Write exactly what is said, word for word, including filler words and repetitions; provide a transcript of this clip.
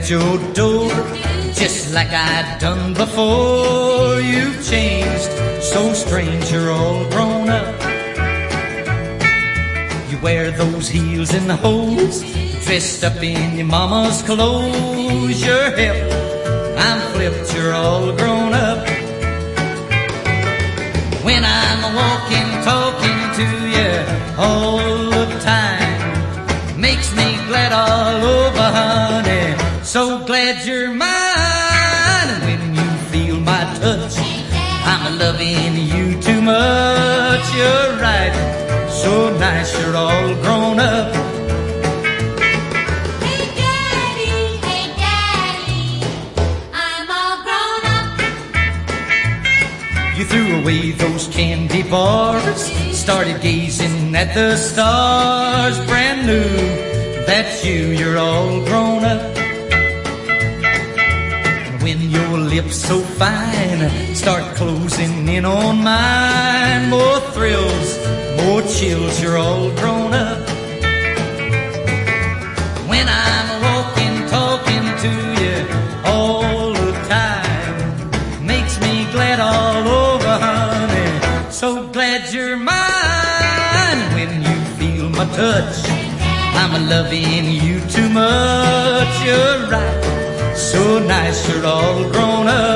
at your door, just like I'd done before. You've changed, so strange, you're all grown up. You wear those heels and hose, dressed up in your mama's clothes. You're hip, I'm flipped, you're all grown up. When I'm walking, talking to you all the time, makes me glad all over, honey, so glad you're mine. And when you feel my touch, I'm loving you too much. You're right, so nice, you're all grown up. Hey Daddy, hey Daddy, I'm all grown up. You threw away those candy bars, started gazing at the stars. Brand new, that's you, you're all grown up. When your lips so fine start closing in on mine, more thrills, more chills, you're all grown up. When I'm walking, talking to you all the time, makes me glad all over, honey, so glad you're mine. When you feel my touch, I'm loving you too much. You're right, so nice, you're all grown up.